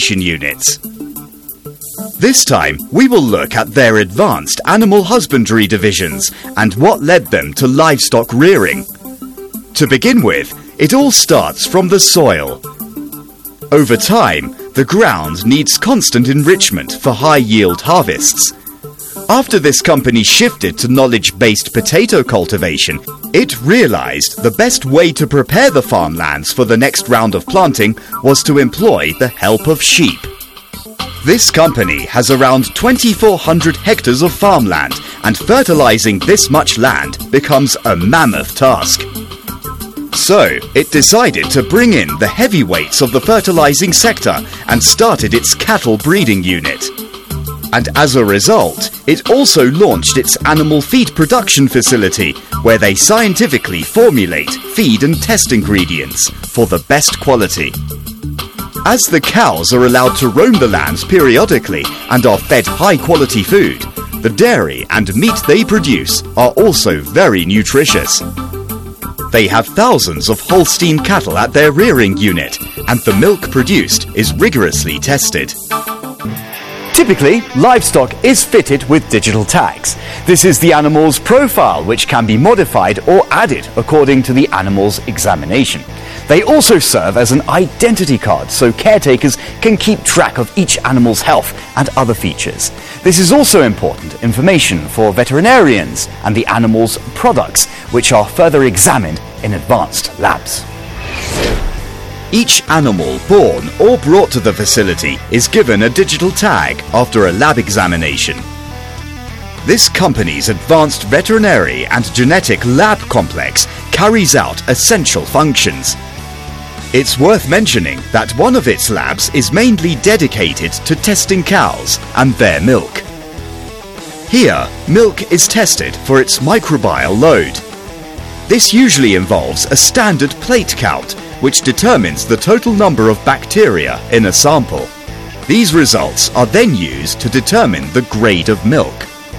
units. This time, we will look at their advanced animal husbandry divisions and what led them to livestock rearing. To begin with, it all starts from the soil. Over time, the ground needs constant enrichment for high-yield harvests. After this company shifted to knowledge-based potato cultivation, it realized the best way to prepare the farmlands for the next round of planting was to employ the help of sheep. This company has around 2,400 hectares of farmland, and fertilizing this much land becomes a mammoth task. So, it decided to bring in the heavyweights of the fertilizing sector and started its cattle breeding unit. And as a result, it also launched its animal feed production facility, where they scientifically formulate, feed and test ingredients for the best quality. As the cows are allowed to roam the lands periodically and are fed high-quality food, the dairy and meat they produce are also very nutritious. They have thousands of Holstein cattle at their rearing unit, and the milk produced is rigorously tested. Typically, livestock is fitted with digital tags. This is the animal's profile, which can be modified or added according to the animal's examination. They also serve as an identity card, so caretakers can keep track of each animal's health and other features. This is also important information for veterinarians and the animal's products, which are further examined in advanced labs. Each animal born or brought to the facility is given a digital tag after a lab examination. This company's advanced veterinary and genetic lab complex carries out essential functions. It's worth mentioning that one of its labs is mainly dedicated to testing cows and their milk. Here, milk is tested for its microbial load. This usually involves a standard plate count, which determines the total number of bacteria in a sample. These results are then used to determine the grade of milk.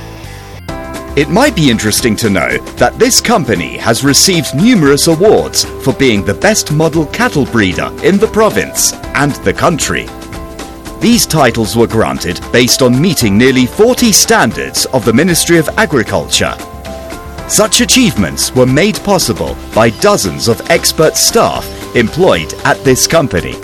It might be interesting to know that this company has received numerous awards for being the best model cattle breeder in the province and the country. These titles were granted based on meeting nearly 40 standards of the Ministry of Agriculture. Such achievements were made possible by dozens of expert staff employed at this company.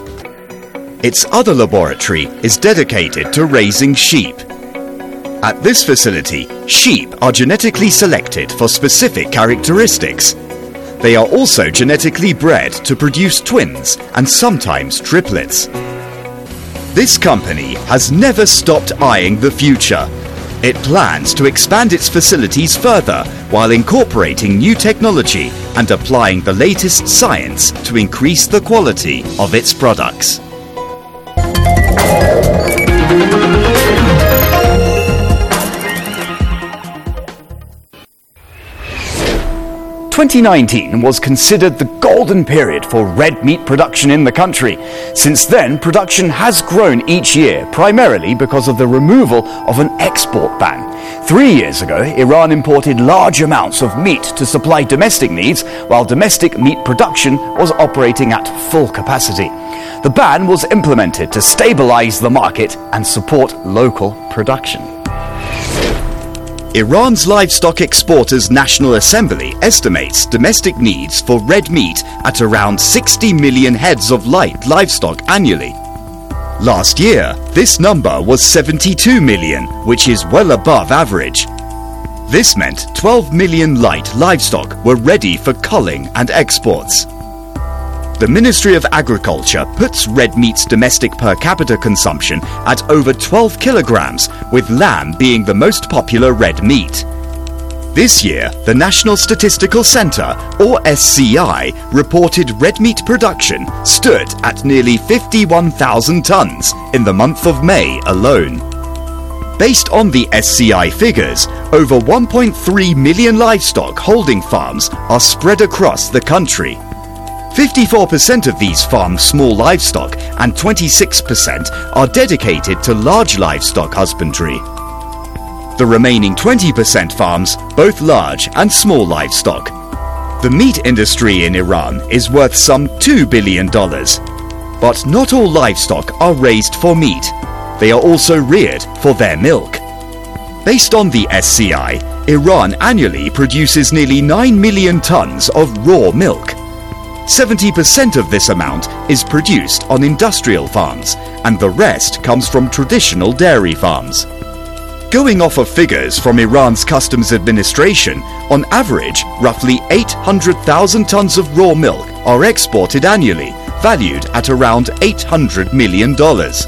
Its other laboratory is dedicated to raising sheep. At this facility, sheep are genetically selected for specific characteristics. They are also genetically bred to produce twins and sometimes triplets. This company has never stopped eyeing the future. It plans to expand its facilities further while incorporating new technology and applying the latest science to increase the quality of its products. 2019 was considered the golden period for red meat production in the country. Since then, production has grown each year, primarily because of the removal of an export ban. 3 years ago, Iran imported large amounts of meat to supply domestic needs, while domestic meat production was operating at full capacity. The ban was implemented to stabilize the market and support local production. Iran's Livestock Exporters National Assembly estimates domestic needs for red meat at around 60 million heads of light livestock annually. Last year, this number was 72 million, which is well above average. This meant 12 million light livestock were ready for culling and exports. The Ministry of Agriculture puts red meat's domestic per capita consumption at over 12 kilograms, with lamb being the most popular red meat. This year, the National Statistical Centre, or SCI, reported red meat production stood at nearly 51,000 tonnes in the month of May alone. Based on the SCI figures, over 1.3 million livestock holding farms are spread across the country. 54% of these farm small livestock and 26% are dedicated to large livestock husbandry. The remaining 20% farms both large and small livestock. The meat industry in Iran is worth some $2 billion. But not all livestock are raised for meat. They are also reared for their milk. Based on the SCI, Iran annually produces nearly 9 million tons of raw milk. 70% of this amount is produced on industrial farms, and the rest comes from traditional dairy farms. Going off of figures from Iran's Customs Administration, on average, roughly 800,000 tons of raw milk are exported annually, valued at around $800 million.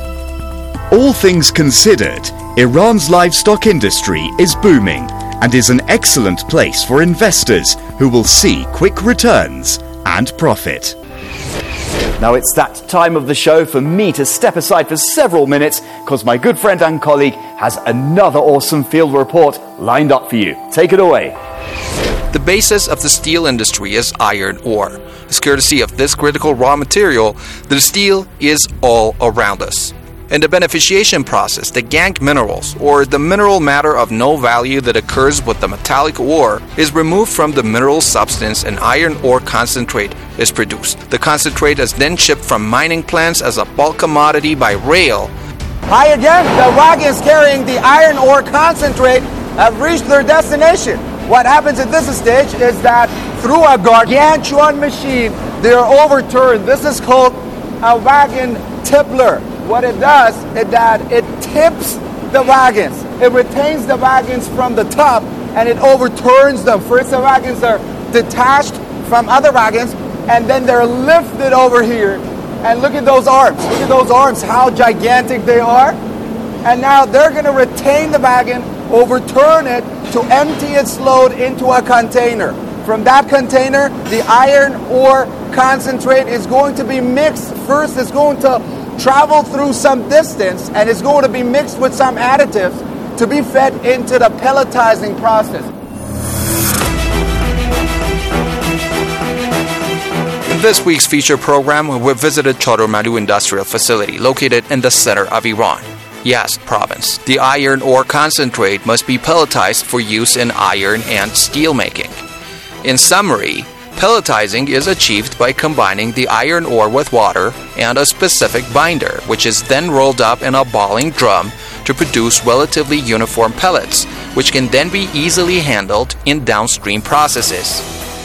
All things considered, Iran's livestock industry is booming and is an excellent place for investors who will see quick returns and profit. Now it's that time of the show for me to step aside for several minutes because my good friend and colleague has another awesome field report lined up for you. Take it away. The basis of the steel industry is iron ore. It's courtesy of this critical raw material that the steel is all around us. In the beneficiation process, the gangue minerals, or the mineral matter of no value that occurs with the metallic ore, is removed from the mineral substance and iron ore concentrate is produced. The concentrate is then shipped from mining plants as a bulk commodity by rail. Hi again, the wagons carrying the iron ore concentrate have reached their destination. What happens at this stage is that through a gargantuan machine, they are overturned. This is called a wagon tippler. What it does is that it tips the wagons. It retains the wagons from the top and it overturns them. First, the wagons are detached from other wagons and then they're lifted over here. And look at those arms. Look at those arms, how gigantic they are. And now they're going to retain the wagon, overturn it to empty its load into a container. From that container, the iron ore concentrate is going to be mixed. First, it's going to travel through some distance and it's going to be mixed with some additives to be fed into the pelletizing process. In this week's feature program, we visited Chorormalu Industrial Facility located in the center of Iran, Yazd province. The iron ore concentrate must be pelletized for use in iron and steel making. In summary, pelletizing is achieved by combining the iron ore with water and a specific binder, which is then rolled up in a balling drum to produce relatively uniform pellets, which can then be easily handled in downstream processes.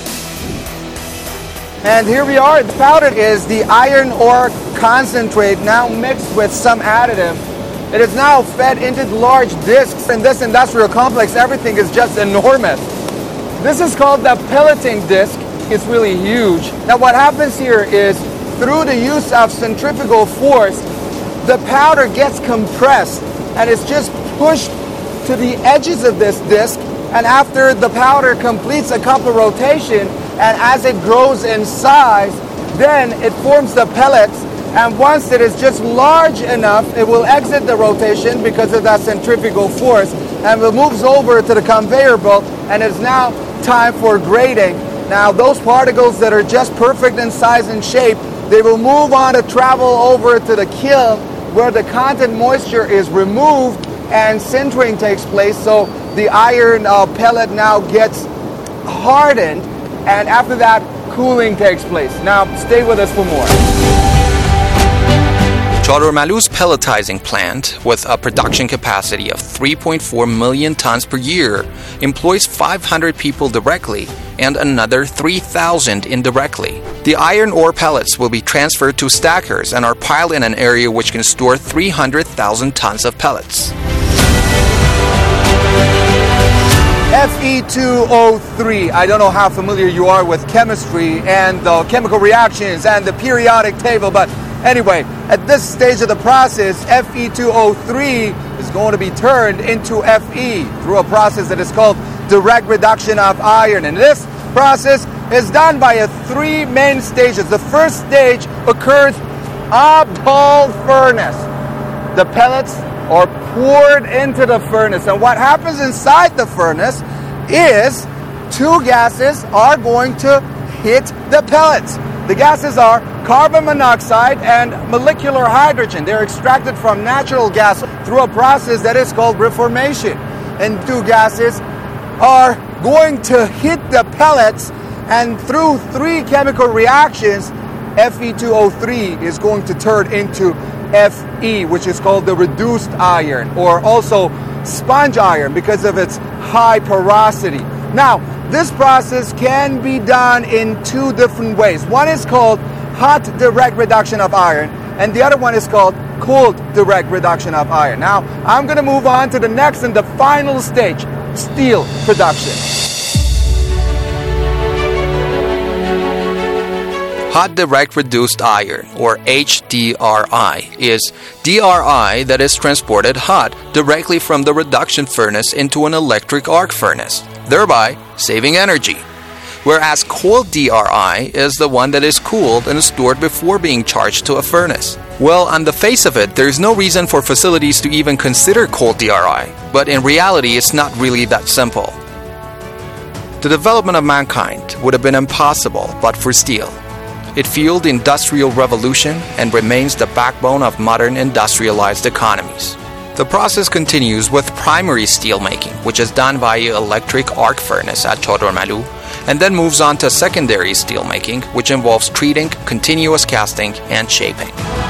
And here we are. The powder is the iron ore concentrate now mixed with some additive. It is now fed into large discs. In this industrial complex, everything is just enormous. This is called the pelleting disc. It's really huge. Now what happens here is through the use of centrifugal force, the powder gets compressed and it's just pushed to the edges of this disc, and after the powder completes a couple of rotations and as it grows in size, then it forms the pellets, and once it is just large enough, it will exit the rotation because of that centrifugal force and it moves over to the conveyor belt, and it's now time for grading. Now those particles that are just perfect in size and shape, they will move on to travel over to the kiln where the content moisture is removed and sintering takes place. So the iron pellet now gets hardened, and after that cooling takes place. Now stay with us for more. Chorormalu's pelletizing plant, with a production capacity of 3.4 million tons per year, employs 500 people directly and another 3,000 indirectly. The iron ore pellets will be transferred to stackers and are piled in an area which can store 300,000 tons of pellets. Fe2O3. I don't know how familiar you are with chemistry and the chemical reactions and the periodic table, but anyway, at this stage of the process, Fe2O3 is going to be turned into Fe through a process that is called direct reduction of iron. And this process is done by three main stages. The first stage occurs Abdal furnace. The pellets are poured into the furnace, and what happens inside the furnace is two gases are going to hit the pellets. The gases are carbon monoxide and molecular hydrogen. They're extracted from natural gas through a process that is called reformation. And two gases are going to hit the pellets, and through three chemical reactions, Fe2O3 is going to turn into Fe, which is called the reduced iron, or also sponge iron because of its high porosity. Now, this process can be done in two different ways. One is called hot direct reduction of iron, and the other one is called cold direct reduction of iron. Now, I'm going to move on to the next and the final stage, steel production. Hot direct reduced iron, or HDRI, is DRI that is transported hot directly from the reduction furnace into an electric arc furnace, thereby saving energy. Whereas cold DRI is the one that is cooled and stored before being charged to a furnace. Well, on the face of it, there's no reason for facilities to even consider cold DRI, but in reality, it's not really that simple. The development of mankind would have been impossible but for steel. It fueled the Industrial Revolution and remains the backbone of modern industrialized economies. The process continues with primary steel making, which is done via electric arc furnace at Chorromalu, and then moves on to secondary steel making, which involves treating, continuous casting, and shaping.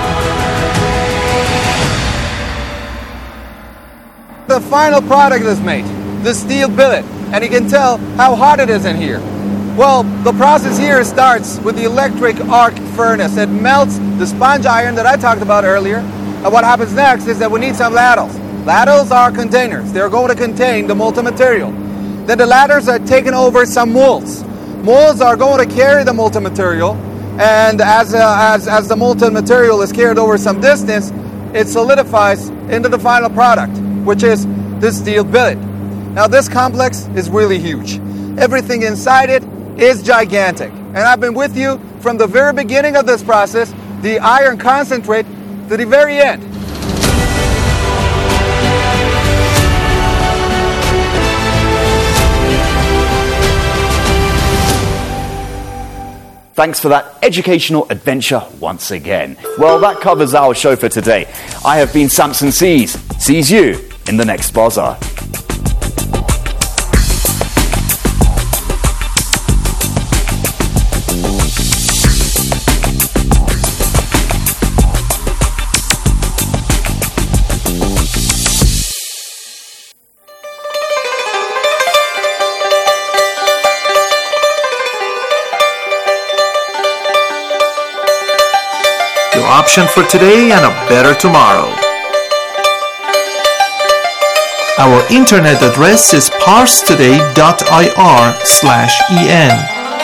The final product is made, the steel billet, and you can tell how hot it is in here. Well, the process here starts with the electric arc furnace. It melts the sponge iron that I talked about earlier. And what happens next is that we need some ladles. Ladles are containers. They're going to contain the molten material. Then the ladders are taken over some molds. Molds are going to carry the molten material. And as the molten material is carried over some distance, it solidifies into the final product, which is the steel billet. Now, this complex is really huge. Everything inside it is gigantic. And I've been with you from the very beginning of this process, the iron concentrate, to the very end. Thanks for that educational adventure once again. Well, that covers our show for today. I have been Samson Sees. Sees you in the next bazaar. Option for today and a better tomorrow. Our internet address is parstoday.ir/en.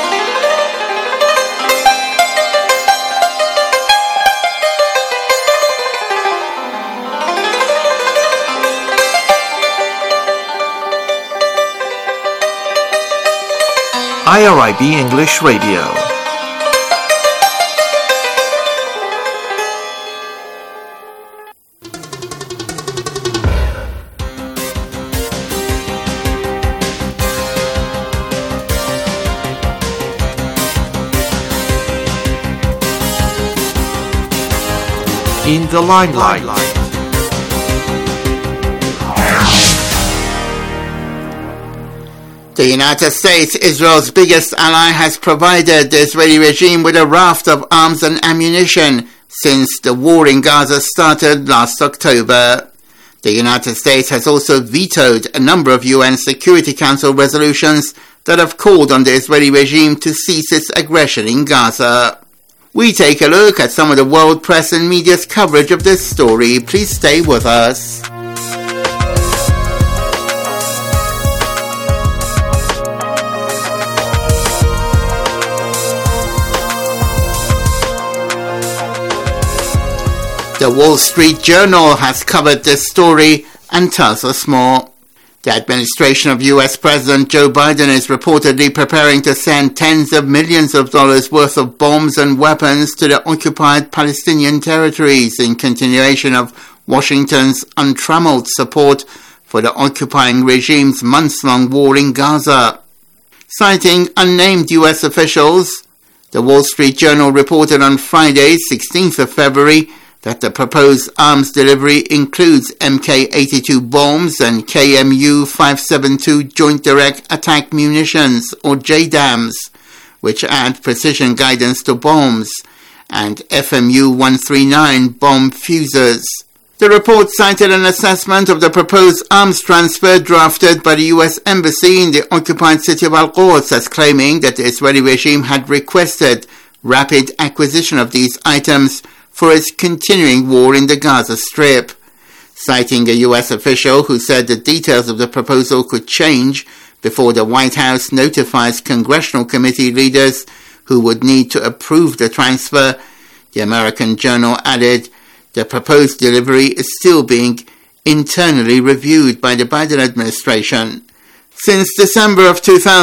IRIB English Radio. In the limelight. The United States, Israel's biggest ally, has provided the Israeli regime with a raft of arms and ammunition since the war in Gaza started last October. The United States has also vetoed a number of UN Security Council resolutions that have called on the Israeli regime to cease its aggression in Gaza. We take a look at some of the world press and media's coverage of this story. Please stay with us. The Wall Street Journal has covered this story and tells us more. The administration of US President Joe Biden is reportedly preparing to send tens of millions of dollars worth of bombs and weapons to the occupied Palestinian territories in continuation of Washington's untrammeled support for the occupying regime's months-long war in Gaza. Citing unnamed US officials, the Wall Street Journal reported on Friday, 16th of February, that the proposed arms delivery includes Mk-82 bombs and KMU-572 Joint Direct Attack Munitions, or JDAMs, which add precision guidance to bombs, and FMU-139 bomb fusers. The report cited an assessment of the proposed arms transfer drafted by the U.S. Embassy in the occupied city of Al-Quds as claiming that the Israeli regime had requested rapid acquisition of these items for its continuing war in the Gaza Strip. Citing a U.S. official who said the details of the proposal could change before the White House notifies congressional committee leaders who would need to approve the transfer, the American Journal added, the proposed delivery is still being internally reviewed by the Biden administration. Since December of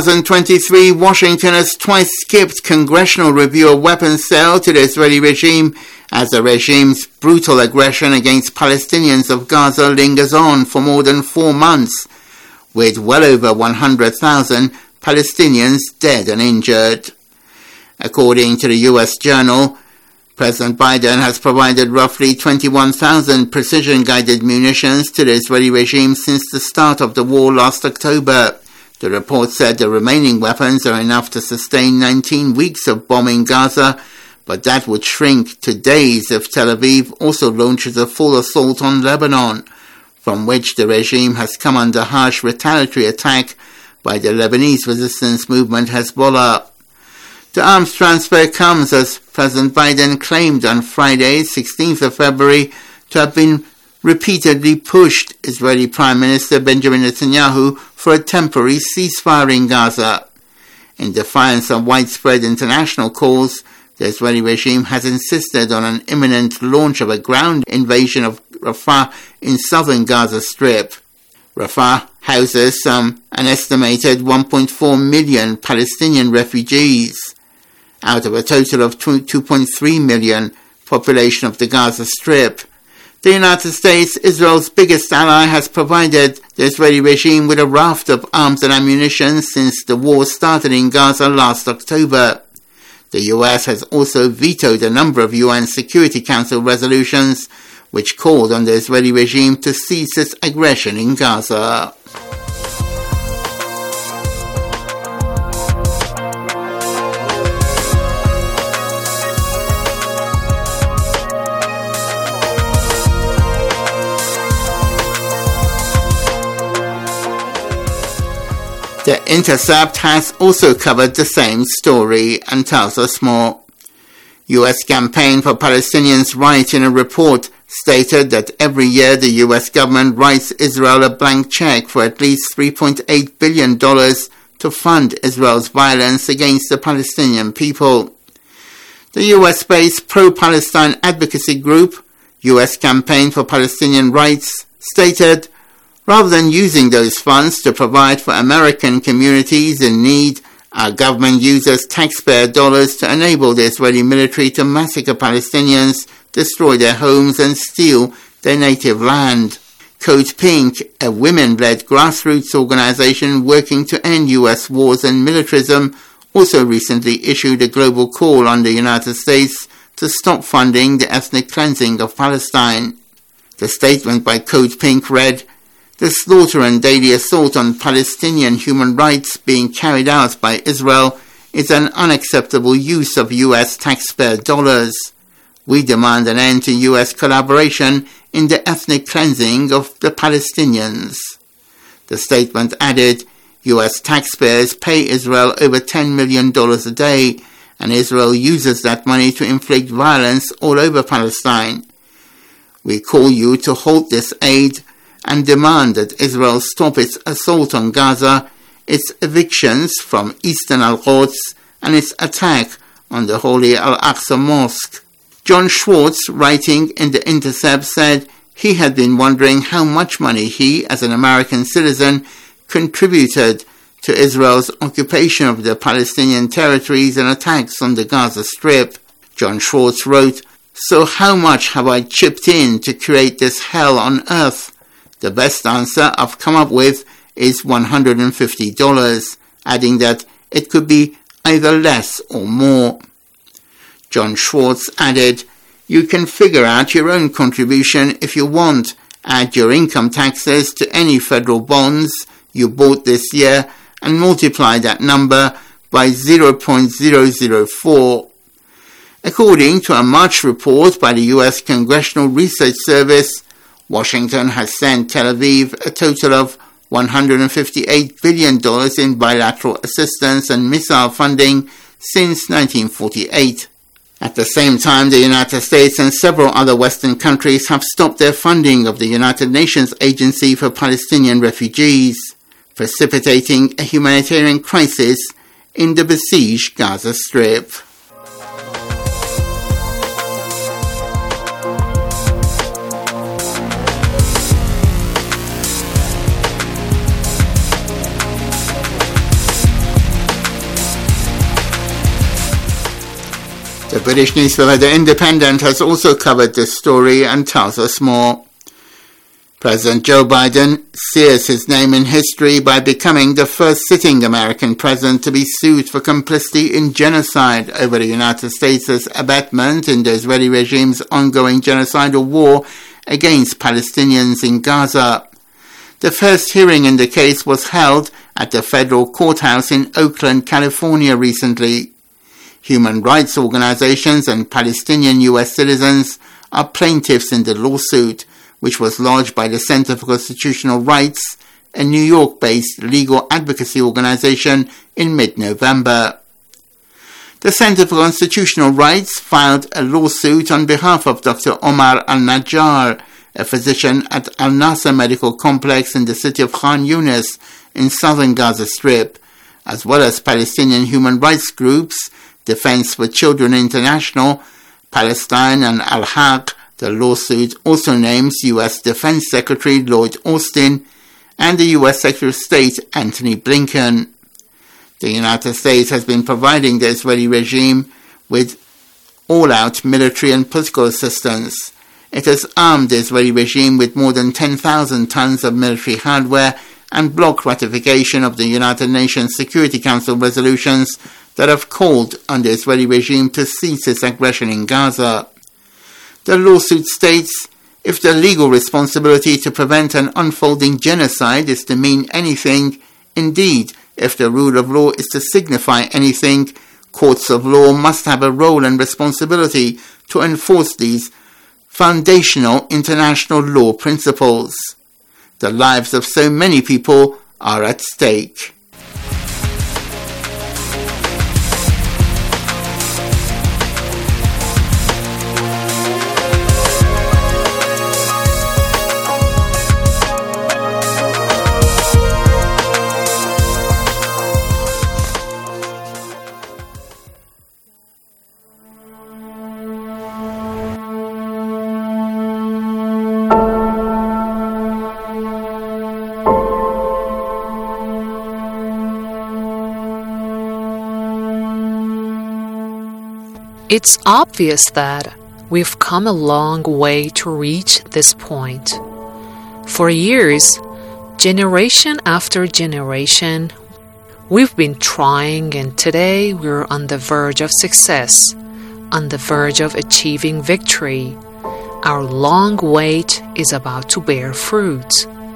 2023, Washington has twice skipped congressional review of weapons sale to the Israeli regime as the regime's brutal aggression against Palestinians of Gaza lingers on for more than 4 months, with well over 100,000 Palestinians dead and injured. According to the U.S. Journal, President Biden has provided roughly 21,000 precision-guided munitions to the Israeli regime since the start of the war last October. The report said the remaining weapons are enough to sustain 19 weeks of bombing Gaza, but that would shrink to days if Tel Aviv also launches a full assault on Lebanon, from which the regime has come under harsh retaliatory attack by the Lebanese resistance movement Hezbollah. The arms transfer comes as President Biden claimed on Friday, 16th of February, to have been repeatedly pushed Israeli Prime Minister Benjamin Netanyahu for a temporary ceasefire in Gaza. In defiance of widespread international calls, the Israeli regime has insisted on an imminent launch of a ground invasion of Rafah in southern Gaza Strip. Rafah houses an estimated 1.4 million Palestinian refugees, out of a total of 2.3 million population of the Gaza Strip. The United States, Israel's biggest ally, has provided the Israeli regime with a raft of arms and ammunition since the war started in Gaza last October. The US has also vetoed a number of UN Security Council resolutions which called on the Israeli regime to cease its aggression in Gaza. The Intercept has also covered the same story and tells us more. U.S. Campaign for Palestinians' Rights in a report stated that every year the U.S. government writes Israel a blank check for at least $3.8 billion to fund Israel's violence against the Palestinian people. The U.S.-based pro-Palestine advocacy group, U.S. Campaign for Palestinian Rights, stated, rather than using those funds to provide for American communities in need, our government uses taxpayer dollars to enable the Israeli military to massacre Palestinians, destroy their homes and steal their native land. Code Pink, a women-led grassroots organization working to end U.S. wars and militarism, also recently issued a global call on the United States to stop funding the ethnic cleansing of Palestine. The statement by Code Pink read, "The slaughter and daily assault on Palestinian human rights being carried out by Israel is an unacceptable use of U.S. taxpayer dollars. We demand an end to U.S. collaboration in the ethnic cleansing of the Palestinians." The statement added, U.S. taxpayers pay Israel over $10 million a day, and Israel uses that money to inflict violence all over Palestine. We call you to halt this aid and demand that Israel stop its assault on Gaza, its evictions from eastern Al-Quds, and its attack on the holy Al-Aqsa Mosque. John Schwartz, writing in The Intercept, said he had been wondering how much money he, as an American citizen, contributed to Israel's occupation of the Palestinian territories and attacks on the Gaza Strip. John Schwartz wrote, "So how much have I chipped in to create this hell on earth? The best answer I've come up with is $150, adding that it could be either less or more." John Schwartz added, "You can figure out your own contribution if you want. Add your income taxes to any federal bonds you bought this year and multiply that number by 0.004. According to a March report by the U.S. Congressional Research Service, Washington has sent Tel Aviv a total of $158 billion in bilateral assistance and missile funding since 1948. At the same time, the United States and several other Western countries have stopped their funding of the United Nations Agency for Palestinian Refugees, precipitating a humanitarian crisis in the besieged Gaza Strip. The British newspaper The Independent has also covered this story and tells us more. President Joe Biden sears his name in history by becoming the first sitting American president to be sued for complicity in genocide over the United States' abetment in the Israeli regime's ongoing genocidal war against Palestinians in Gaza. The first hearing in the case was held at the federal courthouse in Oakland, California recently. Human rights organizations and Palestinian U.S. citizens are plaintiffs in the lawsuit, which was lodged by the Center for Constitutional Rights, a New York-based legal advocacy organization, in mid-November. The Center for Constitutional Rights filed a lawsuit on behalf of Dr. Omar al-Najjar, a physician at Al-Nasser Medical Complex in the city of Khan Yunis in southern Gaza Strip, as well as Palestinian human rights groups, Defense for Children International, Palestine, and Al-Haq. The lawsuit also names U.S. Defense Secretary Lloyd Austin and the U.S. Secretary of State Antony Blinken. The United States has been providing the Israeli regime with all-out military and political assistance. It has armed the Israeli regime with more than 10,000 tons of military hardware and blocked ratification of the United Nations Security Council resolutions that have called on the Israeli regime to cease its aggression in Gaza. The lawsuit states, if the legal responsibility to prevent an unfolding genocide is to mean anything, indeed, if the rule of law is to signify anything, courts of law must have a role and responsibility to enforce these foundational international law principles. The lives of so many people are at stake. It's obvious that we've come a long way to reach this point. For years, generation after generation, we've been trying, and today we're on the verge of success, on the verge of achieving victory. Our long wait is about to bear fruit.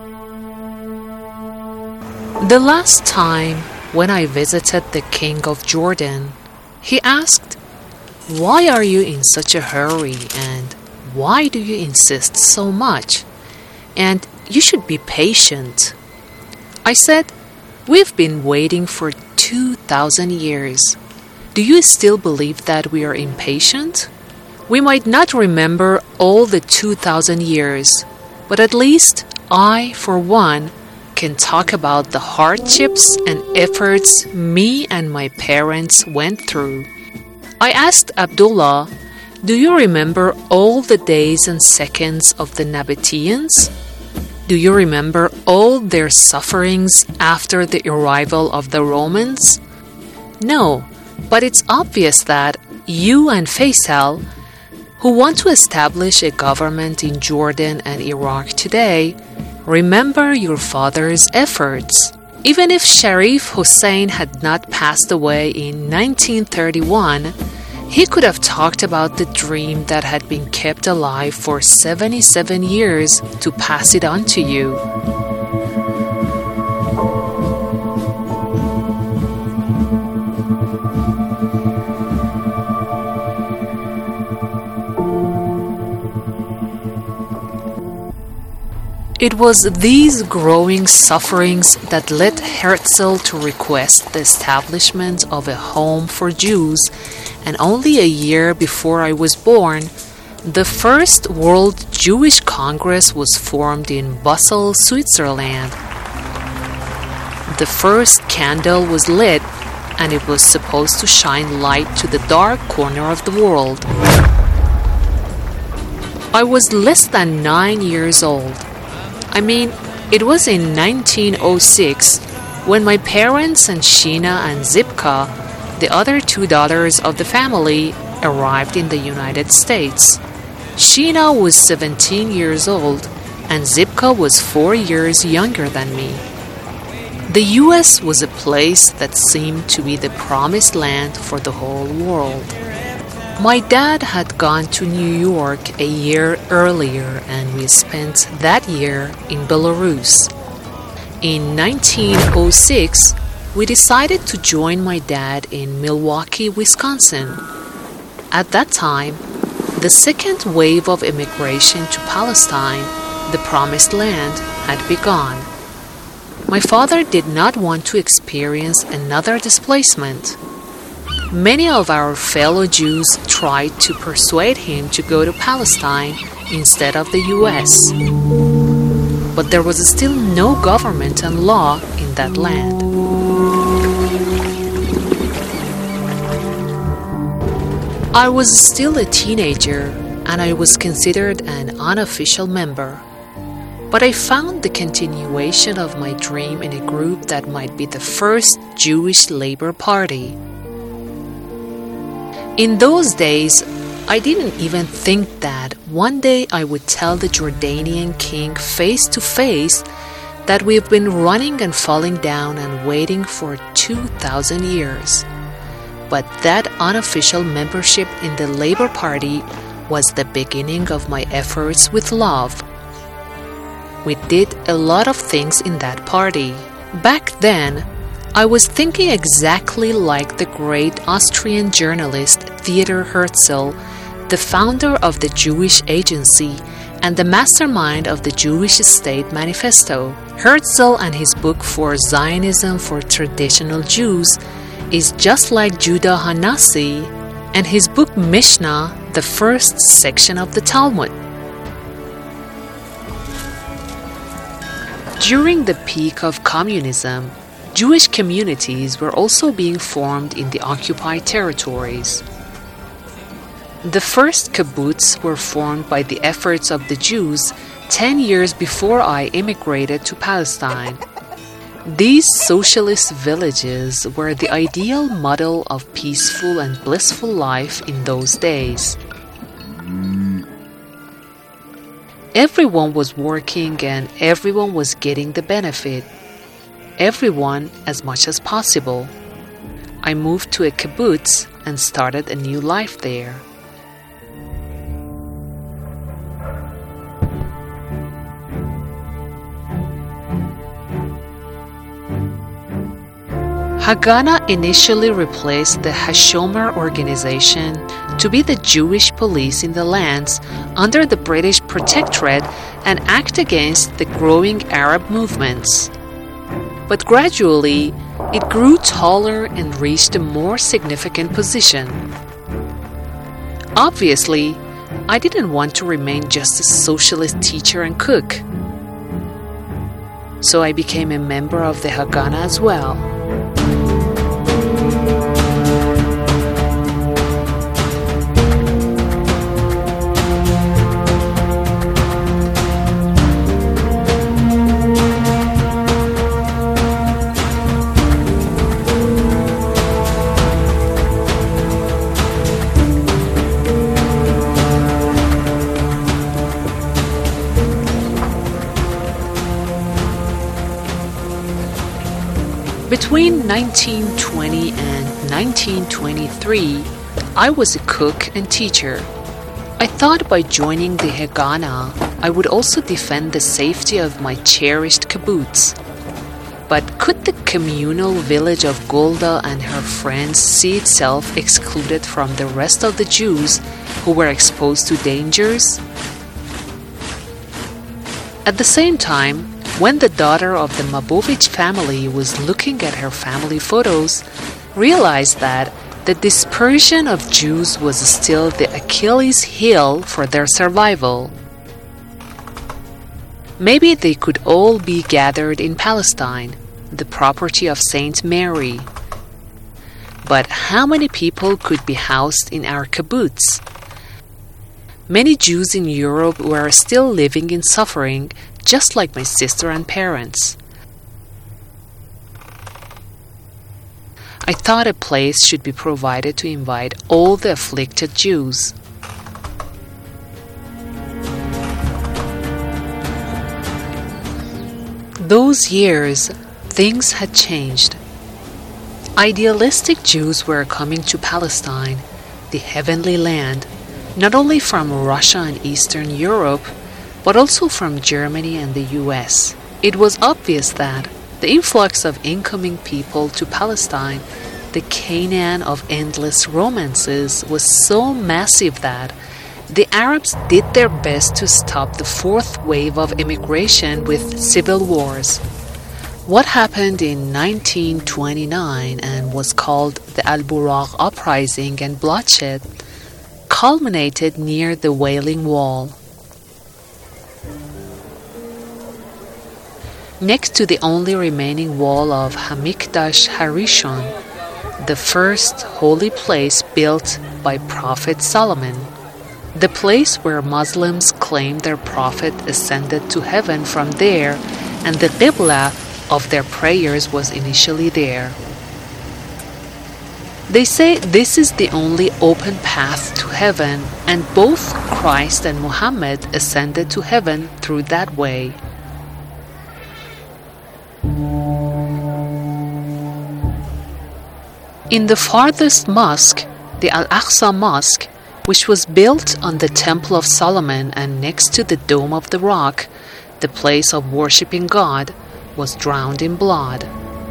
The last time when I visited the King of Jordan, he asked, "Why are you in such a hurry, and why do you insist so much? And you should be patient." I said, "We've been waiting for 2,000 years. Do you still believe that we are impatient? We might not remember all the 2,000 years, but at least I, for one, can talk about the hardships and efforts me and my parents went through." I asked Abdullah, "Do you remember all the days and seconds of the Nabateans? Do you remember all their sufferings after the arrival of the Romans?" "No, but it's obvious that you and Faisal, who want to establish a government in Jordan and Iraq today, remember your father's efforts. Even if Sharif Hussein had not passed away in 1931, he could have talked about the dream that had been kept alive for 77 years to pass it on to you." It was these growing sufferings that led Herzl to request the establishment of a home for Jews, and only a year before I was born, the first World Jewish Congress was formed in Basel, Switzerland. The first candle was lit, and it was supposed to shine light to the dark corner of the world. I was less than 9 years old. I mean, it was in 1906 when my parents and Sheena and Zipka, the other 2 daughters of the family, arrived in the United States. Sheena was 17 years old and Zipka was 4 years younger than me. The US was a place that seemed to be the promised land for the whole world. My dad had gone to New York a year earlier and we spent that year in Belarus. In 1906, we decided to join my dad in Milwaukee, Wisconsin. At that time, the second wave of immigration to Palestine, the Promised Land, had begun. My father did not want to experience another displacement. Many of our fellow Jews tried to persuade him to go to Palestine instead of the US. But there was still no government and law in that land. I was still a teenager and I was considered an unofficial member. But I found the continuation of my dream in a group that might be the first Jewish Labor Party. In those days, I didn't even think that one day I would tell the Jordanian king face to face that we've been running and falling down and waiting for 2,000 years. But that unofficial membership in the Labor Party was the beginning of my efforts with love. We did a lot of things in that party. Back then, I was thinking exactly like the great Austrian journalist Theodor Herzl, the founder of the Jewish Agency and the mastermind of the Jewish State Manifesto. Herzl and his book For Zionism for Traditional Jews is just like Judah Hanasi and his book Mishnah, the first section of the Talmud. During the peak of communism, Jewish communities were also being formed in the occupied territories. The first kibbutz were formed by the efforts of the Jews 10 years before I immigrated to Palestine. These socialist villages were the ideal model of peaceful and blissful life in those days. Everyone was working and everyone was getting the benefit. Everyone as much as possible. I moved to a kibbutz and started a new life there. Haganah initially replaced the Hashomer organization to be the Jewish police in the lands under the British protectorate and act against the growing Arab movements. But gradually, it grew taller and reached a more significant position. Obviously, I didn't want to remain just a socialist teacher and cook. So I became a member of the Haganah as well. Between 1920 and 1923, I was a cook and teacher. I thought by joining the Haganah, I would also defend the safety of my cherished kibbutz. But could the communal village of Golda and her friends see itself excluded from the rest of the Jews who were exposed to dangers? At the same time, when the daughter of the Mabovich family was looking at her family photos, realized that the dispersion of Jews was still the Achilles heel for their survival. Maybe they could all be gathered in Palestine, the property of Saint Mary. But how many people could be housed in our kibbutz? Many Jews in Europe were still living in suffering, just like my sister and parents. I thought a place should be provided to invite all the afflicted Jews. Those years, things had changed. Idealistic Jews were coming to Palestine, the heavenly land, not only from Russia and Eastern Europe, but also from Germany and the US. It was obvious that the influx of incoming people to Palestine, the Canaan of endless romances, was so massive that the Arabs did their best to stop the fourth wave of immigration with civil wars. What happened in 1929 and was called the Al-Buraq Uprising and bloodshed culminated near the Wailing Wall. Next to the only remaining wall of Hamikdash Harishon, the first holy place built by Prophet Solomon, the place where Muslims claim their prophet ascended to heaven from there, and the Qibla of their prayers was initially there. They say this is the only open path to heaven, and both Christ and Muhammad ascended to heaven through that way. In the farthest mosque, the Al-Aqsa Mosque, which was built on the Temple of Solomon and next to the Dome of the Rock, the place of worshipping God, was drowned in blood.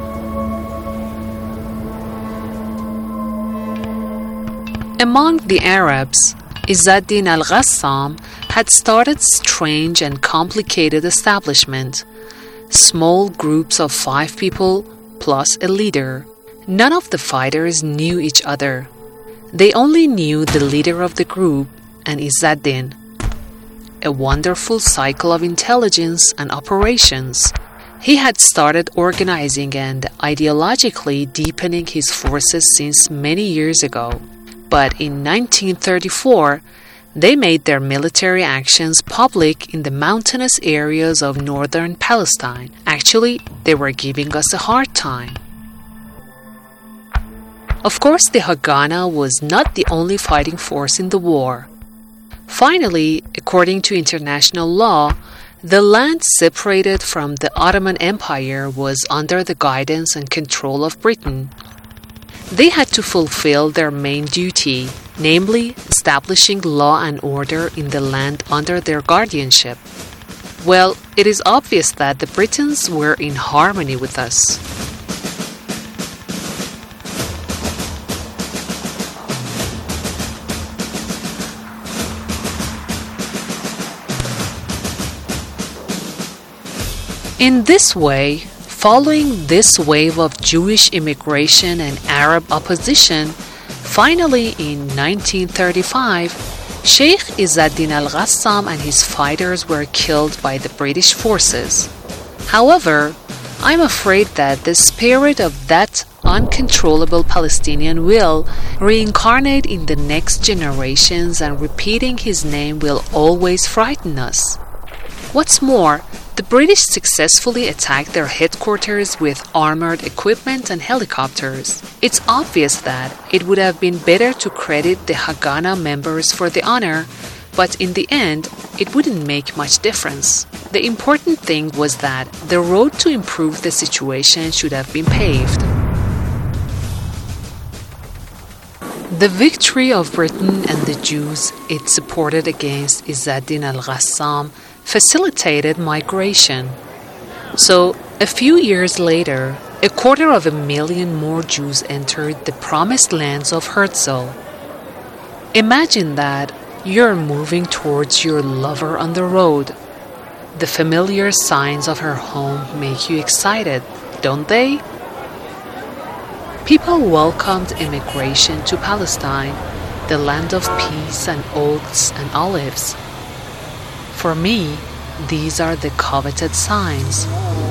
Among the Arabs, Izz-ad-Din al-Ghassam had started strange and complicated establishment. Small groups of 5 people plus a leader. None of the fighters knew each other. They only knew the leader of the group and Izz-ad-Din. A wonderful cycle of intelligence and operations. He had started organizing and ideologically deepening his forces since many years ago. But in 1934, they made their military actions public in the mountainous areas of northern Palestine. Actually, they were giving us a hard time. Of course, the Haganah was not the only fighting force in the war. Finally, according to international law, the land separated from the Ottoman Empire was under the guidance and control of Britain. They had to fulfill their main duty, namely establishing law and order in the land under their guardianship. Well, it is obvious that the Britons were in harmony with us. In this way, following this wave of Jewish immigration and Arab opposition, finally in 1935, Sheikh Izz-ad-Din al-Ghassam and his fighters were killed by the British forces. However, I'm afraid that the spirit of that uncontrollable Palestinian will reincarnate in the next generations, and repeating his name will always frighten us. What's more, the British successfully attacked their headquarters with armored equipment and helicopters. It's obvious that it would have been better to credit the Haganah members for the honor, but in the end, it wouldn't make much difference. The important thing was that the road to improve the situation should have been paved. The victory of Britain and the Jews it supported against Izz-ad-Din al-Ghassam facilitated migration. So, a few years later, 250,000 more Jews entered the promised lands of Herzl. Imagine that you're moving towards your lover on the road. The familiar signs of her home make you excited, don't they? People welcomed immigration to Palestine, the land of peace and oats and olives. For me, these are the coveted signs.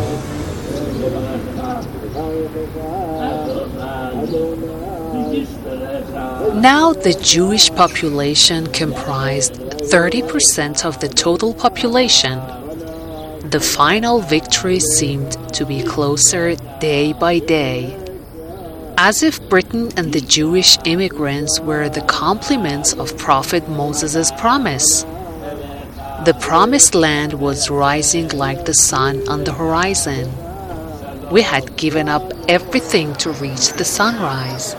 Now the Jewish population comprised 30% of the total population. The final victory seemed to be closer day by day, as if Britain and the Jewish immigrants were the complements of Prophet Moses' promise. The promised land was rising like the sun on the horizon. We had given up everything to reach the sunrise.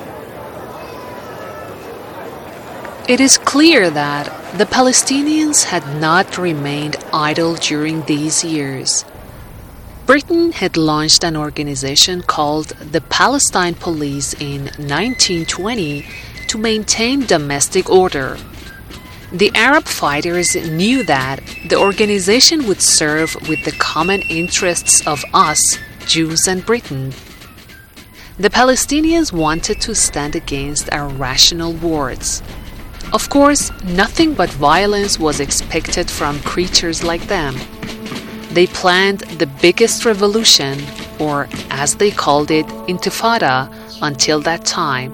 It is clear that the Palestinians had not remained idle during these years. Britain had launched an organization called the Palestine Police in 1920 to maintain domestic order. The Arab fighters knew that the organization would serve with the common interests of us, Jews and Britain. The Palestinians wanted to stand against irrational words. Of course, nothing but violence was expected from creatures like them. They planned the biggest revolution, or as they called it, Intifada, until that time.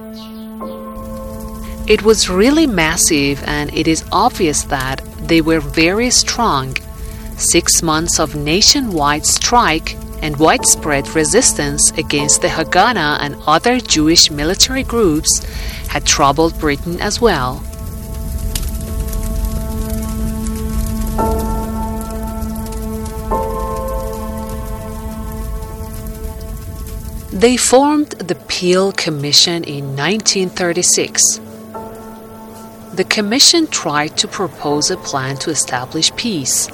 It was really massive, and it is obvious that they were very strong. 6 months of nationwide strike and widespread resistance against the Haganah and other Jewish military groups had troubled Britain as well. They formed the Peel Commission in 1936. The commission tried to propose a plan to establish peace.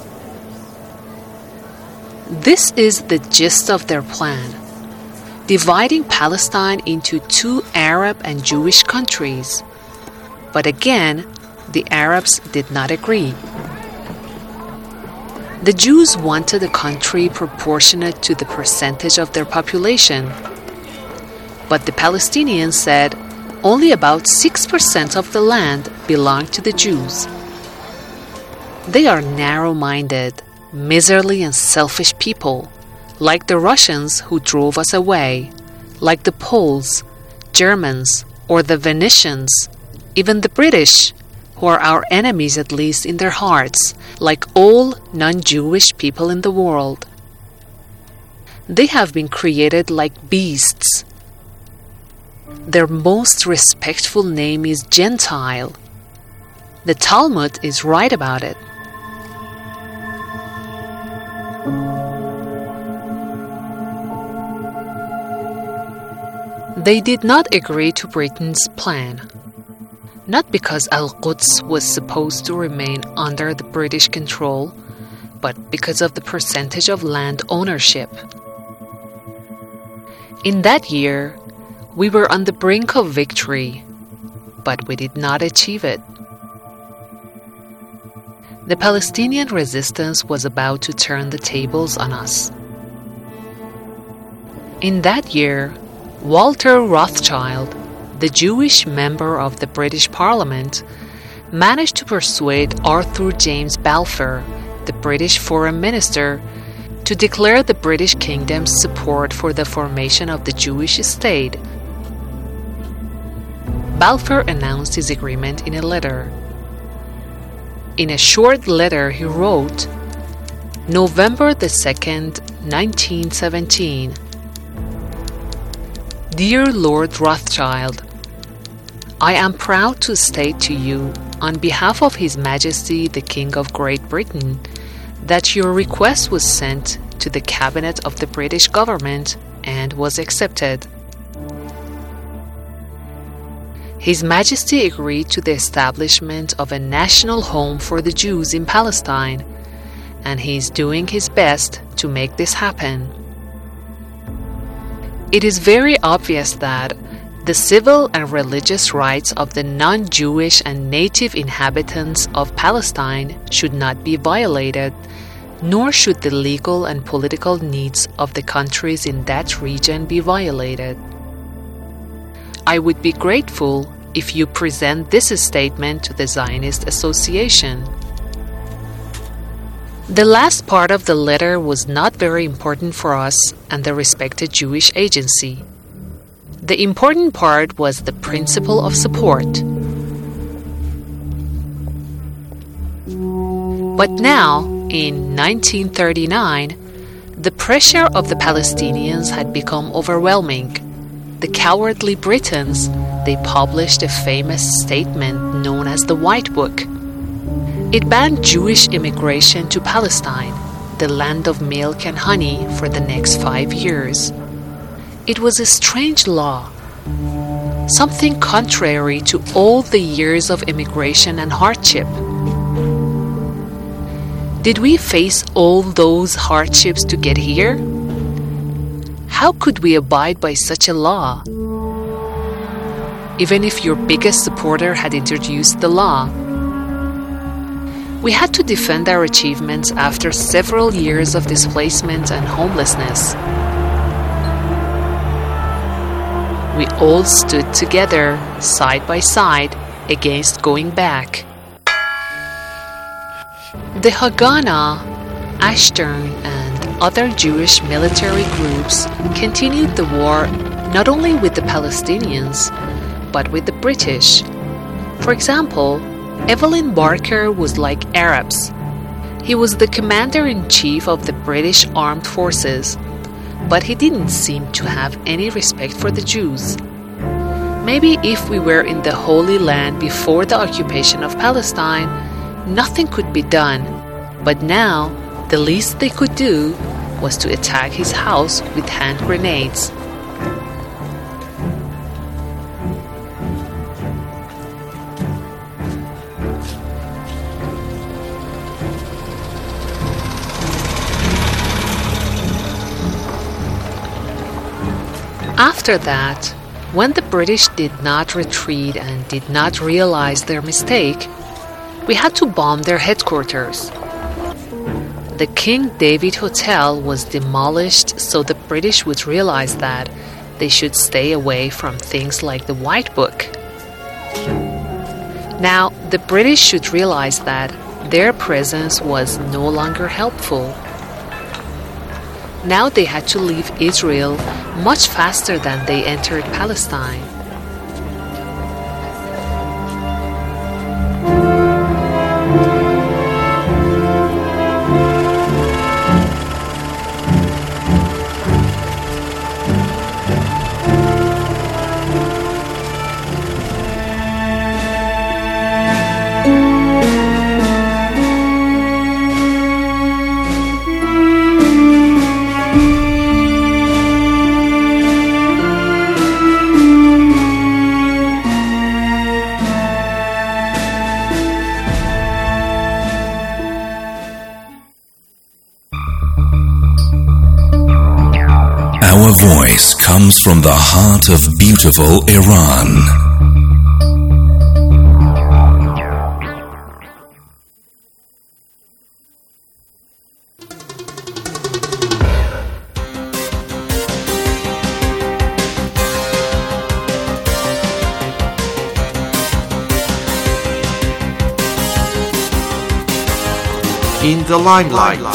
This is the gist of their plan: dividing Palestine into 2 Arab and Jewish countries. But again, the Arabs did not agree. The Jews wanted a country proportionate to the percentage of their population. But the Palestinians said only about 6% of the land belonged to the Jews. They are narrow-minded, miserly and selfish people, like the Russians who drove us away, like the Poles, Germans, or the Venetians, even the British, who are our enemies at least in their hearts, like all non-Jewish people in the world. They have been created like beasts. Their most respectful name is Gentile. The Talmud is right about it. They did not agree to Britain's plan, not because Al-Quds was supposed to remain under the British control, but because of the percentage of land ownership. In that year, we were on the brink of victory, but we did not achieve it. The Palestinian resistance was about to turn the tables on us. In that year, Walter Rothschild, the Jewish member of the British Parliament, managed to persuade Arthur James Balfour, the British Foreign Minister, to declare the British Kingdom's support for the formation of the Jewish state. Balfour announced his agreement in a letter. In a short letter he wrote, November the 2nd, 1917. Dear Lord Rothschild, I am proud to state to you, on behalf of His Majesty the King of Great Britain, that your request was sent to the Cabinet of the British government and was accepted. His Majesty agreed to the establishment of a national home for the Jews in Palestine, and he is doing his best to make this happen. It is very obvious that the civil and religious rights of the non-Jewish and native inhabitants of Palestine should not be violated, nor should the legal and political needs of the countries in that region be violated. I would be grateful if you present this statement to the Zionist Association. The last part of the letter was not very important for us and the respected Jewish agency. The important part was the principle of support. But now, in 1939, the pressure of the Palestinians had become overwhelming. The cowardly Britons, they published a famous statement known as the White Book. It banned Jewish immigration to Palestine, the land of milk and honey, for the next 5 years. It was a strange law, something contrary to all the years of immigration and hardship. Did we face all those hardships to get here? How could we abide by such a law? Even if your biggest supporter had introduced the law. We had to defend our achievements after several years of displacement and homelessness. We all stood together, side by side, against going back. The Haganah, Ashturn, and other Jewish military groups continued the war not only with the Palestinians, but with the British. For example, Evelyn Barker was like Arabs. He was the commander-in-chief of the British Armed Forces, but he didn't seem to have any respect for the Jews. Maybe if we were in the Holy Land before the occupation of Palestine, nothing could be done, but now the least they could do was to attack his house with hand grenades. After that, when the British did not retreat and did not realize their mistake, we had to bomb their headquarters. The King David Hotel was demolished so the British would realize that they should stay away from things like the White Book. Now, the British should realize that their presence was no longer helpful. Now they had to leave Israel much faster than they entered Palestine. Our voice comes from the heart of beautiful Iran. In the limelight.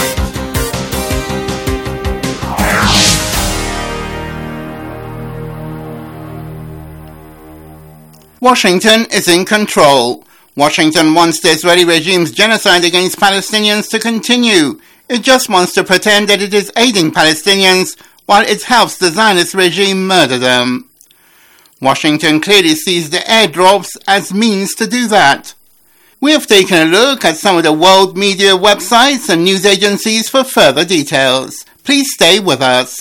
Washington is in control. Washington wants the Israeli regime's genocide against Palestinians to continue. It just wants to pretend that it is aiding Palestinians while it helps the Zionist regime murder them. Washington clearly sees the airdrops as means to do that. We have taken a look at some of the world media websites and news agencies for further details. Please stay with us.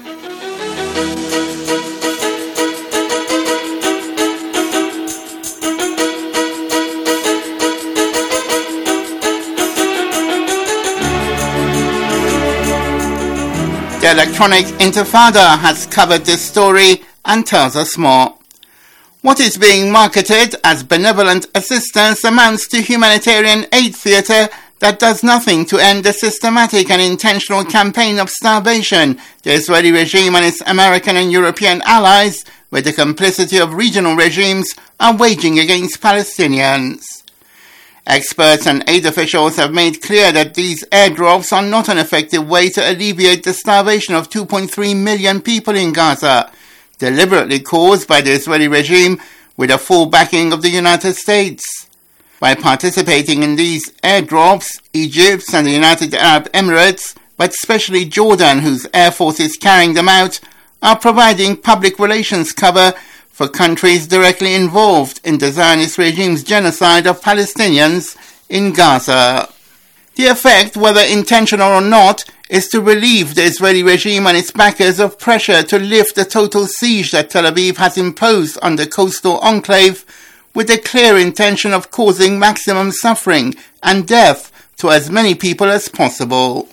The Electronic Intifada has covered this story and tells us more. What is being marketed as benevolent assistance amounts to humanitarian aid theatre that does nothing to end the systematic and intentional campaign of starvation the Israeli regime and its American and European allies, with the complicity of regional regimes, are waging against Palestinians. Experts and aid officials have made clear that these airdrops are not an effective way to alleviate the starvation of 2.3 million people in Gaza, deliberately caused by the Israeli regime with the full backing of the United States. By participating in these airdrops, Egypt and the United Arab Emirates, but especially Jordan, whose air force is carrying them out, are providing public relations cover for countries directly involved in the Zionist regime's genocide of Palestinians in Gaza. The effect, whether intentional or not, is to relieve the Israeli regime and its backers of pressure to lift the total siege that Tel Aviv has imposed on the coastal enclave, with the clear intention of causing maximum suffering and death to as many people as possible.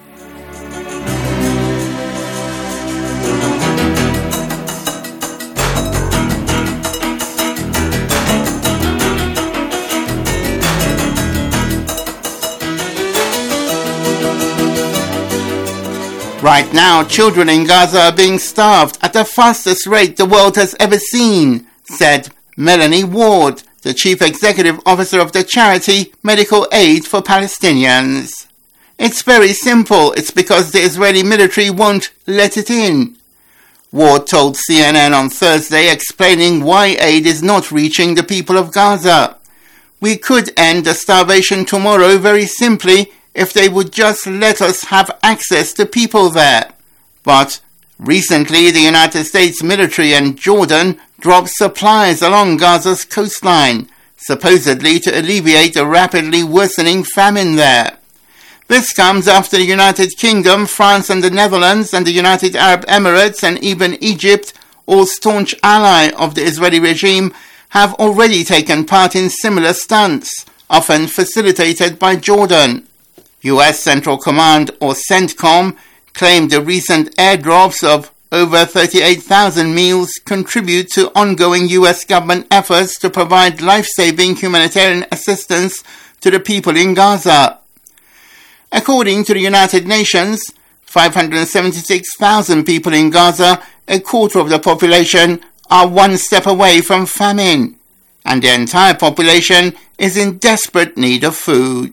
Right now, children in Gaza are being starved at the fastest rate the world has ever seen, said Melanie Ward, the Chief Executive Officer of the charity Medical Aid for Palestinians. It's very simple. It's because the Israeli military won't let it in, Ward told CNN on Thursday, explaining why aid is not reaching the people of Gaza. We could end the starvation tomorrow very simply if they would just let us have access to people there. But recently, the United States military and Jordan dropped supplies along Gaza's coastline, supposedly to alleviate a rapidly worsening famine there. This comes after the United Kingdom, France and the Netherlands and the United Arab Emirates and even Egypt, all staunch ally of the Israeli regime, have already taken part in similar stunts, often facilitated by Jordan. U.S. Central Command, or CENTCOM, claimed the recent airdrops of over 38,000 meals contribute to ongoing U.S. government efforts to provide life-saving humanitarian assistance to the people in Gaza. According to the United Nations, 576,000 people in Gaza, a quarter of the population, are one step away from famine, and the entire population is in desperate need of food.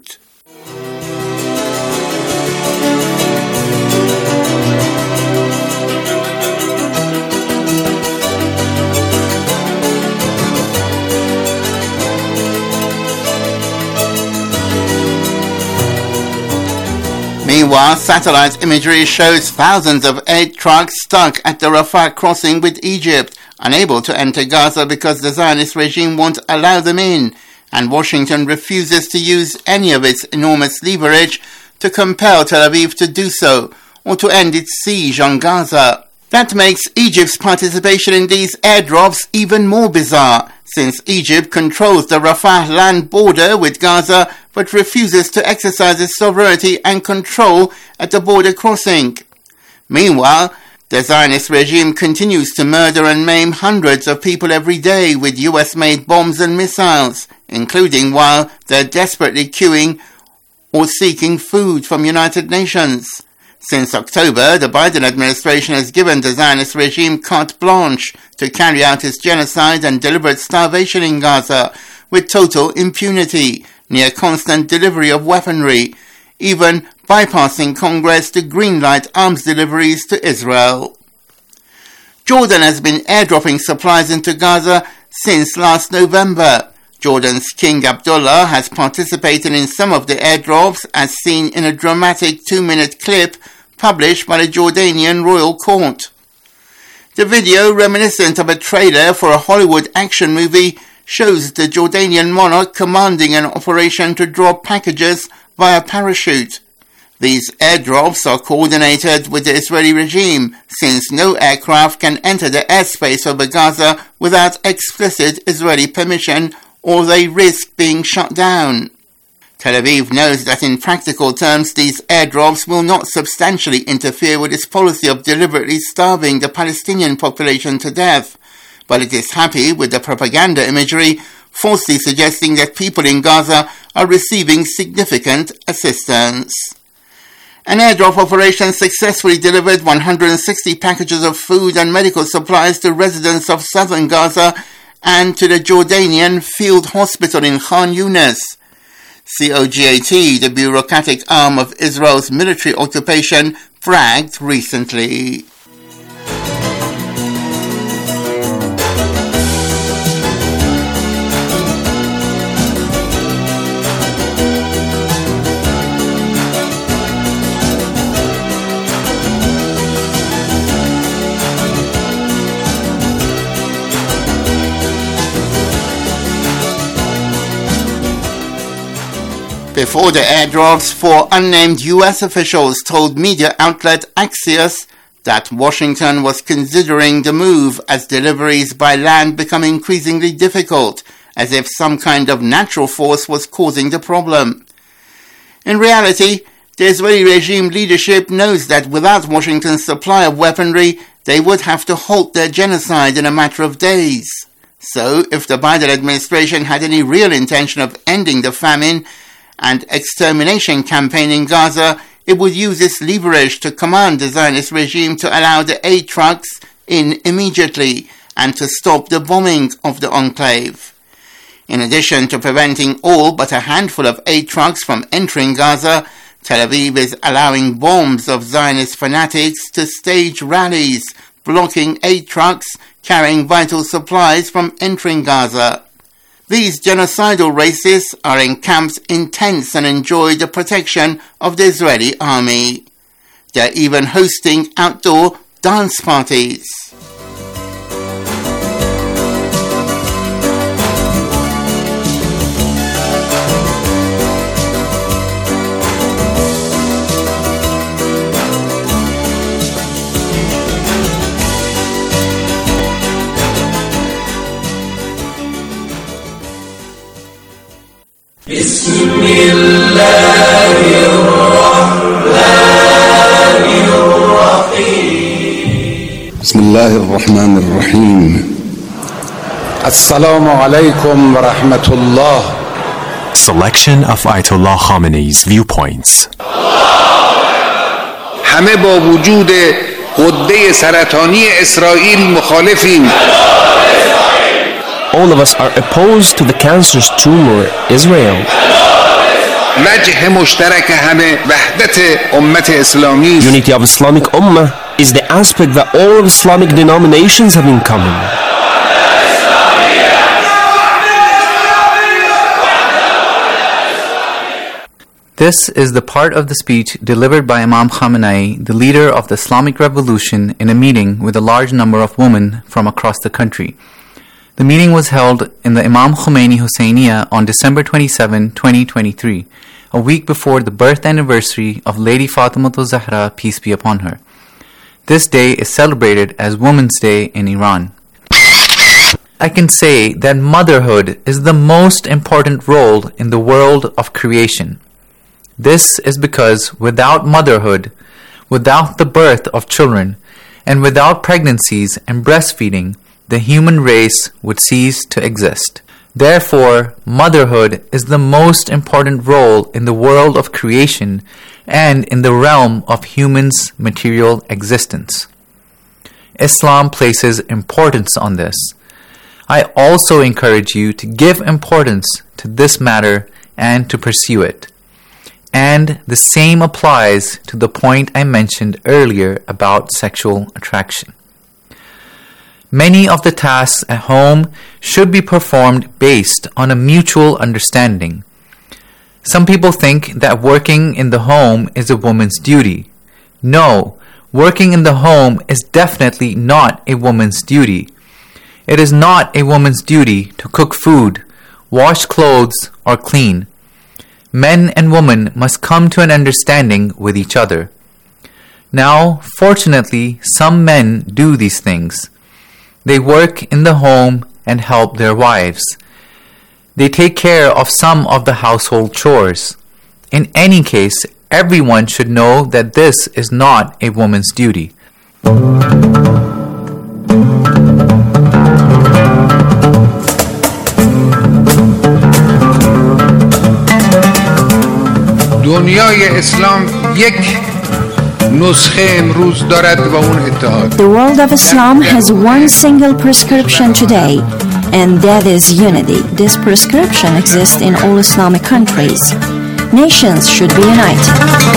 Meanwhile, satellite imagery shows thousands of aid trucks stuck at the Rafah crossing with Egypt, unable to enter Gaza because the Zionist regime won't allow them in, and Washington refuses to use any of its enormous leverage to compel Tel Aviv to do so, or to end its siege on Gaza. That makes Egypt's participation in these airdrops even more bizarre, since Egypt controls the Rafah land border with Gaza but refuses to exercise its sovereignty and control at the border crossing. Meanwhile, the Zionist regime continues to murder and maim hundreds of people every day with US-made bombs and missiles, including while they're desperately queuing or seeking food from United Nations. Since October, the Biden administration has given the Zionist regime carte blanche to carry out its genocide and deliberate starvation in Gaza with total impunity, near constant delivery of weaponry, even bypassing Congress to greenlight arms deliveries to Israel. Jordan has been airdropping supplies into Gaza since last November. Jordan's King Abdullah has participated in some of the airdrops, as seen in a dramatic 2-minute clip published by the Jordanian Royal Court. The video, reminiscent of a trailer for a Hollywood action movie, shows the Jordanian monarch commanding an operation to drop packages via parachute. These airdrops are coordinated with the Israeli regime, since no aircraft can enter the airspace over Gaza without explicit Israeli permission, or they risk being shut down. Tel Aviv knows that in practical terms these airdrops will not substantially interfere with its policy of deliberately starving the Palestinian population to death, but it is happy with the propaganda imagery falsely suggesting that people in Gaza are receiving significant assistance. An airdrop operation successfully delivered 160 packages of food and medical supplies to residents of southern Gaza and to the Jordanian Field Hospital in Khan Yunis. COGAT, the bureaucratic arm of Israel's military occupation, bragged recently. Before the airdrops, 4 unnamed U.S. officials told media outlet Axios that Washington was considering the move as deliveries by land become increasingly difficult, as if some kind of natural force was causing the problem. In reality, the Israeli regime leadership knows that without Washington's supply of weaponry, they would have to halt their genocide in a matter of days. So, if the Biden administration had any real intention of ending the famine and extermination campaign in Gaza, it would use its leverage to command the Zionist regime to allow the aid trucks in immediately and to stop the bombing of the enclave. In addition to preventing all but a handful of aid trucks from entering Gaza, Tel Aviv is allowing bombs of Zionist fanatics to stage rallies, blocking aid trucks carrying vital supplies from entering Gaza. These genocidal racists are in camps in tents and enjoy the protection of the Israeli army. They're even hosting outdoor dance parties. بسم الله الرحمن الرحيم السلام عليكم ورحمة الله. Selection of Ayatollah Khamenei's viewpoints. همه با وجود غده سرطانی اسرائیل مخالفیم. All of us are opposed to the cancerous tumor, Israel. وجه مشترک همه وحدت امت اسلامی. Unity of Islamic Ummah is the aspect that all of Islamic denominations have in common. This is the part of the speech delivered by Imam Khamenei, the leader of the Islamic Revolution, in a meeting with a large number of women from across the country. The meeting was held in the Imam Khomeini Husseiniya on December 27, 2023, a week before the birth anniversary of Lady Fatimah Zahra, peace be upon her. This day is celebrated as Women's Day in Iran. I can say that motherhood is the most important role in the world of creation. This is because without motherhood, without the birth of children, and without pregnancies and breastfeeding, the human race would cease to exist. Therefore, motherhood is the most important role in the world of creation and in the realm of humans' material existence. Islam places importance on this. I also encourage you to give importance to this matter and to pursue it. And the same applies to the point I mentioned earlier about sexual attraction. Many of the tasks at home should be performed based on a mutual understanding. Some people think that working in the home is a woman's duty. No, working in the home is definitely not a woman's duty. It is not a woman's duty to cook food, wash clothes, or clean. Men and women must come to an understanding with each other. Now, fortunately, some men do these things. They work in the home and help their wives. They take care of some of the household chores. In any case, everyone should know that this is not a woman's duty. دنیای اسلام یک نسخه امروز دارد و اون اتحاد. The world of Islam has one single prescription today, and that is unity. This prescription exists in all Islamic countries. Nations should be united.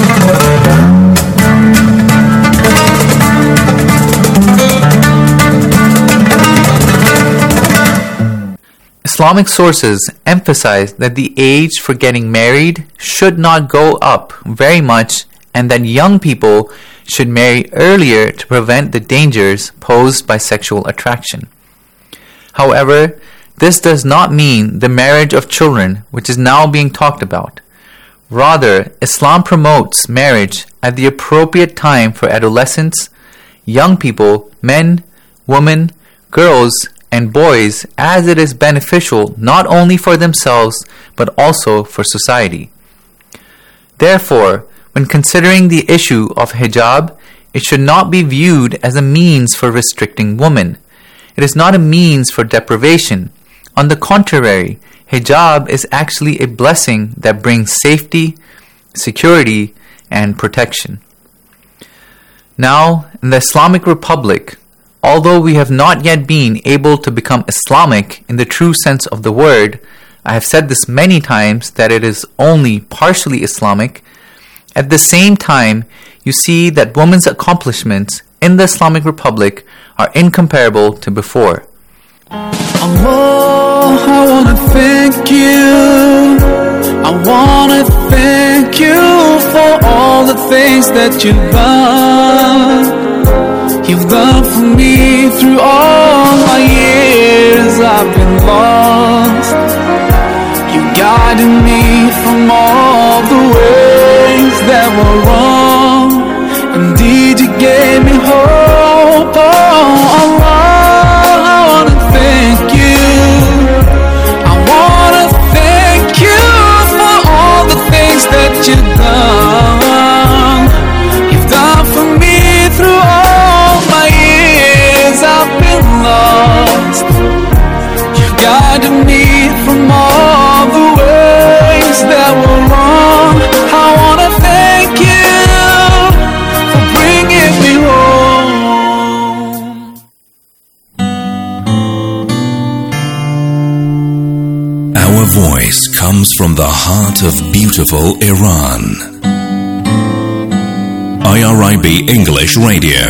Islamic sources emphasize that the age for getting married should not go up very much, and that young people should marry earlier to prevent the dangers posed by sexual attraction. However, this does not mean the marriage of children, which is now being talked about. Rather, Islam promotes marriage at the appropriate time for adolescents, young people, men, women, girls, and boys, as it is beneficial not only for themselves but also for society. Therefore, when considering the issue of hijab, it should not be viewed as a means for restricting women. It is not a means for deprivation. On the contrary, hijab is actually a blessing that brings safety, security, and protection. Now, in the Islamic Republic, although we have not yet been able to become Islamic in the true sense of the word, I have said this many times that it is only partially Islamic. At the same time, you see that women's accomplishments in the Islamic Republic are incomparable to before. Allah, I wanna thank you. I wanna thank you for all the things that you've done. You've done for me through all my years I've been lost. You guided me from all the ways that were wrong. Indeed, you gave me hope. Oh, Allah, I wanna thank you. I wanna thank you for all the things that you've done. You've done for me through all my years I've been lost. You guided me from all the ways that were wrong. I wanna thank you for bringing me home. Our voice comes from the heart of beautiful Iran. IRIB English Radio.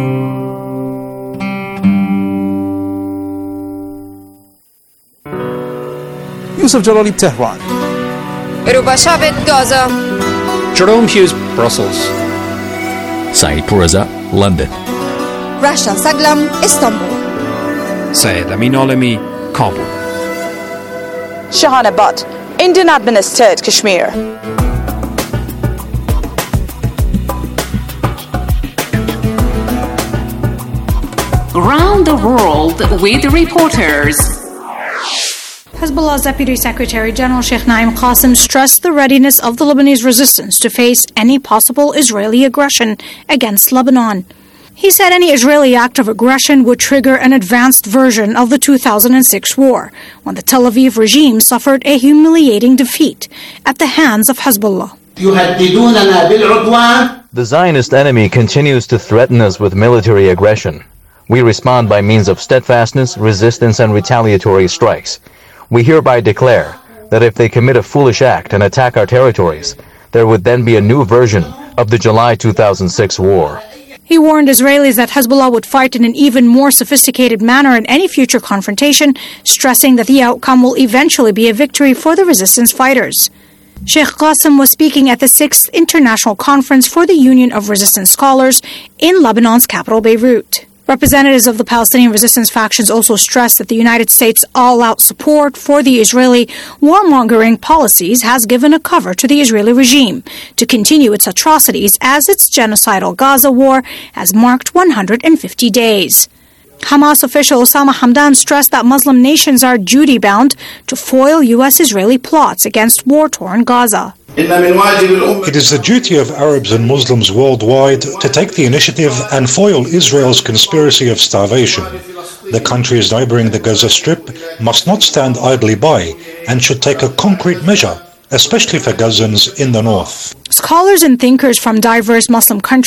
Yusuf Jalali, Tehran. Rubashavit, Gaza. Jerome Hughes, Brussels. Saeed Pourreza, London. Rasha Saglam, Istanbul. Syed Amin Alami, Kabul. Shahana Butt, Indian administered Kashmir. Around the world with reporters. Hezbollah's Deputy Secretary General Sheikh Naim Qassem stressed the readiness of the Lebanese resistance to face any possible Israeli aggression against Lebanon. He said any Israeli act of aggression would trigger an advanced version of the 2006 war, when the Tel Aviv regime suffered a humiliating defeat at the hands of Hezbollah. The Zionist enemy continues to threaten us with military aggression. We respond by means of steadfastness, resistance, and retaliatory strikes. We hereby declare that if they commit a foolish act and attack our territories, there would then be a new version of the July 2006 war. He warned Israelis that Hezbollah would fight in an even more sophisticated manner in any future confrontation, stressing that the outcome will eventually be a victory for the resistance fighters. Sheikh Qassem was speaking at the 6th International Conference for the Union of Resistance Scholars in Lebanon's capital, Beirut. Representatives of the Palestinian resistance factions also stressed that the United States' all-out support for the Israeli warmongering policies has given a cover to the Israeli regime to continue its atrocities as its genocidal Gaza war has marked 150 days. Hamas official Osama Hamdan stressed that Muslim nations are duty-bound to foil U.S.-Israeli plots against war-torn Gaza. It is the duty of Arabs and Muslims worldwide to take the initiative and foil Israel's conspiracy of starvation. The countries neighboring the Gaza Strip must not stand idly by and should take a concrete measure especially for Gazans in the north. Scholars and thinkers from diverse Muslim countries